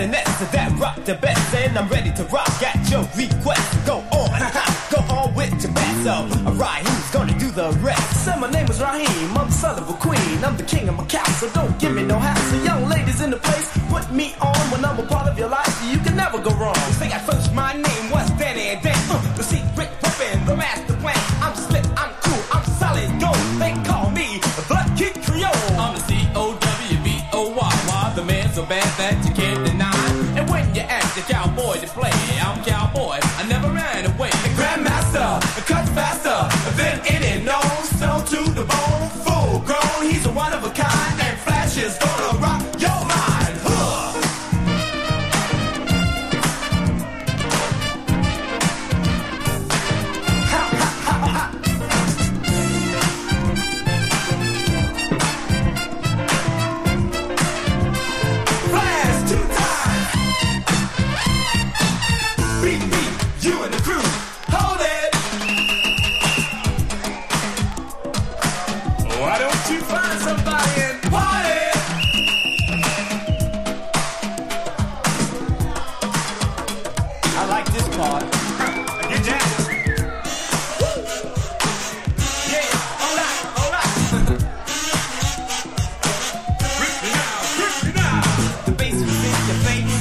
And that's that rock the best, and I'm ready to rock at your request. Go on with your best. So, alright, who's gonna do the rest? Say my name is Raheem, I'm the son of a queen. I'm the king of my castle, don't give me no hassle. Young ladies in the place, put me on. When I'm a part of your life, you can never go wrong. Say at first, my name was Danny, and then the secret weapon, the master plan. I'm slick, I'm cool, I'm solid gold. They call me the Kid Creole. I'm the C-O-W-B-O-Y, the man so bad that you can't deny. And when you ask the cowboy to play, I'm cowboy, I never ran away. The Grandmaster, cuts faster than any known. Stone to the bone, full grown. He's a one of a kind, and Flash is gonna rock your mind. Flash 2 times. Beat me, you and the crew. Hold it. Why don't you find somebody and party? I like this part. Get down.